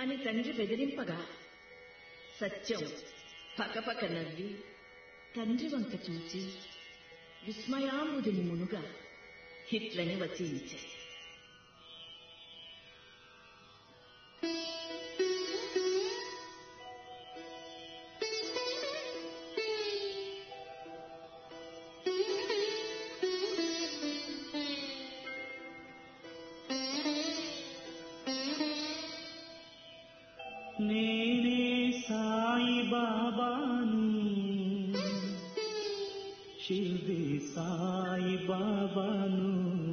అని తండ్రి బెదిరింపగా సత్యం పకపక నవ్వి తండ్రి వంక చూచి విస్మయాంబుదిని మునుగా హిట్లని వచించే. నేనే సాయి బాబాను, షిర్డీ సాయి బాబాను.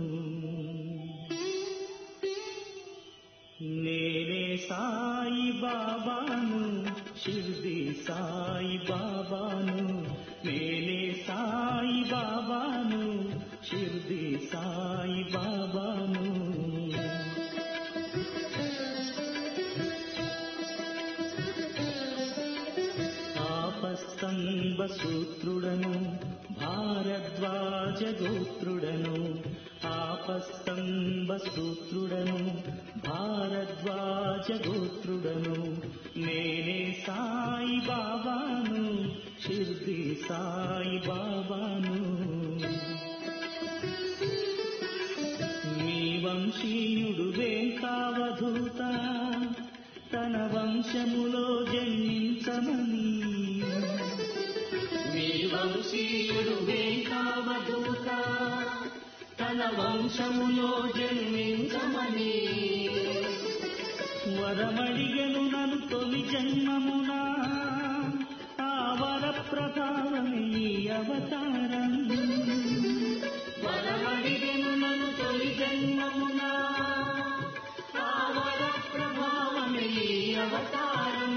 నేనే సాయి బాబాను, షిర్డీ సాయి బాబాను. నేనే సాయి బాబాను, షిర్డీ సాయి బాబాను. ఆపస్తంభ సూత్రుడను, భారద్వాజ గోత్రుడను. ఆపస్తంభ సూత్రుడను, భారద్వాజ గోత్రుడను. నేనే సాయి బాబాను, షిర్డీ సాయి బాబాను. మీ వంశీయుడు వెంకావధూత తన వంశములో జన్మించమని. మీ వంశీయుడు వెంకావధూత తన వంశములో జన్మించమని వరమడిగను నన్ను తొలి జన్మమున. ఆ వర ప్రధానమే ఈ అవతారం. వరమడిగను నన్ను తొలి జన్మమున. ఆ వర ప్రభావమే ఈ అవతారం.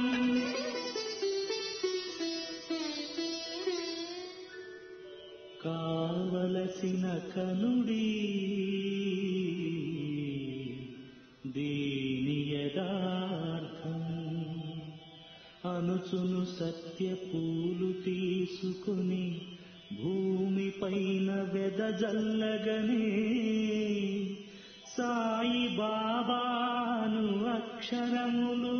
కావలసిన కనుడి దీని యదార్థం అనుచును సత్య పూలు తీసుకుని భూమిపైన వెదజల్లగనే. సాయి బాబాను అక్షరములు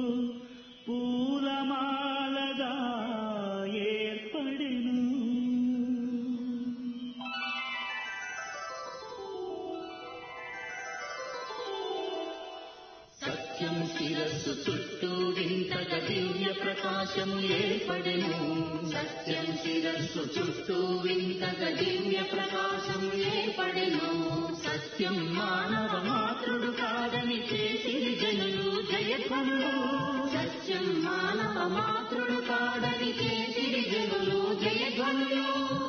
పూలమాలగా ఏర్పడెను. సత్యం శిరస్సు చుట్టూ వింతగా దివ్య ప్రకాశము ఏర్పడెను. సత్యం శిరస్సు చుట్టూ వింతగా దివ్య ప్రకాశము ఏర్పడెను. సత్యం మానవ మాతృడు కాదని చేసిరి జనులు జయధ్వనులు. సత్యం మానవ మాతృడు కాదని చేసిరి జనులు జయధ్వనులు.